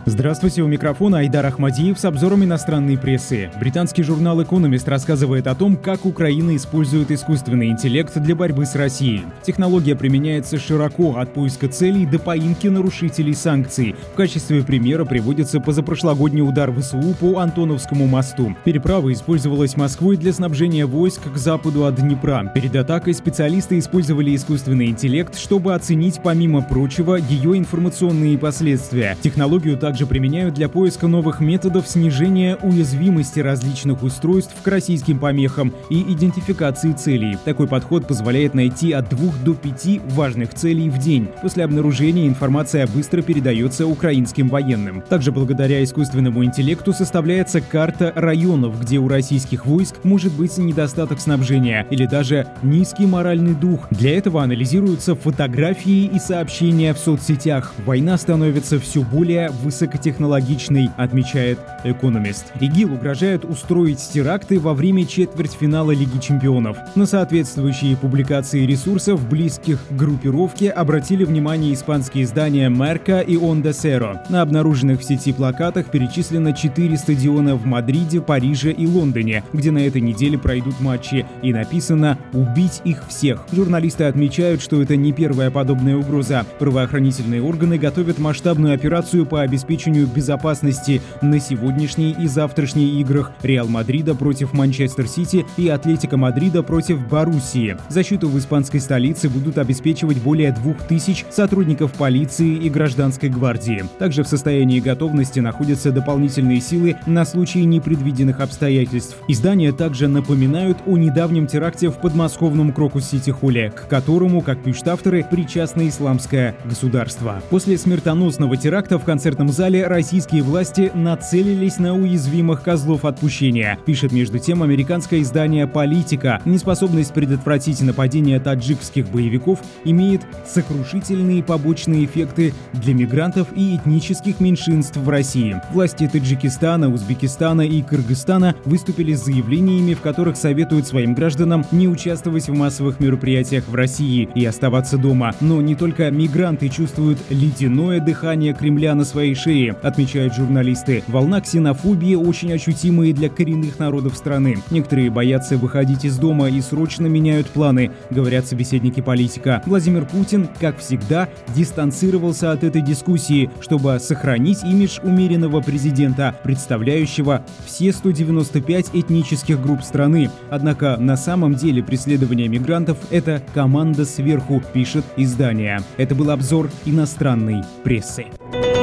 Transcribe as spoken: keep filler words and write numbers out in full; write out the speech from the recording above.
Здравствуйте, у микрофона Айдар Ахмадиев с обзором иностранной прессы. Британский журнал Economist рассказывает о том, как Украина использует искусственный интеллект для борьбы с Россией. Технология применяется широко, от поиска целей до поимки нарушителей санкций. В качестве примера приводится позапрошлогодний удар ВСУ по Антоновскому мосту. Переправа использовалась Москвой для снабжения войск к западу от Днепра. Перед атакой специалисты использовали искусственный интеллект, чтобы оценить, помимо прочего, ее информационные последствия. Технологию также также применяют для поиска новых методов снижения уязвимости различных устройств к российским помехам и идентификации целей. Такой подход позволяет найти от двух до пяти важных целей в день. После обнаружения информация быстро передается украинским военным. Также благодаря искусственному интеллекту составляется карта районов, где у российских войск может быть недостаток снабжения или даже низкий моральный дух. Для этого анализируются фотографии и сообщения в соцсетях. Война становится все более высокой. Высокотехнологичный, отмечает Economist. ИГИЛ угрожает устроить теракты во время четвертьфинала Лиги чемпионов. На соответствующие публикации ресурсов, близких к группировке, обратили внимание испанские издания Marca и Onda Cero. На обнаруженных в сети плакатах перечислено четыре стадиона в Мадриде, Париже и Лондоне, где на этой неделе пройдут матчи, и написано «Убить их всех». Журналисты отмечают, что это не первая подобная угроза. Правоохранительные органы готовят масштабную операцию по обеспечению обеспечению безопасности на сегодняшней и завтрашней играх Реал Мадрида против Манчестер Сити и Атлетико Мадрида против Боруссии. Защиту в испанской столице будут обеспечивать более двух тысяч сотрудников полиции и гражданской гвардии. Также в состоянии готовности находятся дополнительные силы на случай непредвиденных обстоятельств. Издания также напоминают о недавнем теракте в подмосковном Крокус-Сити-Холле, к которому, как пишут авторы, причастно исламское государство. После смертоносного теракта в концертном зале российские власти нацелились на уязвимых козлов отпущения, пишет между тем американское издание «Политика». Неспособность предотвратить нападение таджикских боевиков имеет сокрушительные побочные эффекты для мигрантов и этнических меньшинств в России. Власти Таджикистана, Узбекистана и Кыргызстана выступили с заявлениями, в которых советуют своим гражданам не участвовать в массовых мероприятиях в России и оставаться дома. Но не только мигранты чувствуют ледяное дыхание Кремля на своей шее, отмечают журналисты. Волна ксенофобии очень ощутимая для коренных народов страны. Некоторые боятся выходить из дома и срочно меняют планы, говорят собеседники «Политика». Владимир Путин, как всегда, дистанцировался от этой дискуссии, чтобы сохранить имидж умеренного президента, представляющего все сто девяносто пять этнических групп страны. Однако на самом деле преследование мигрантов – это команда сверху, пишет издание. Это был обзор иностранной прессы.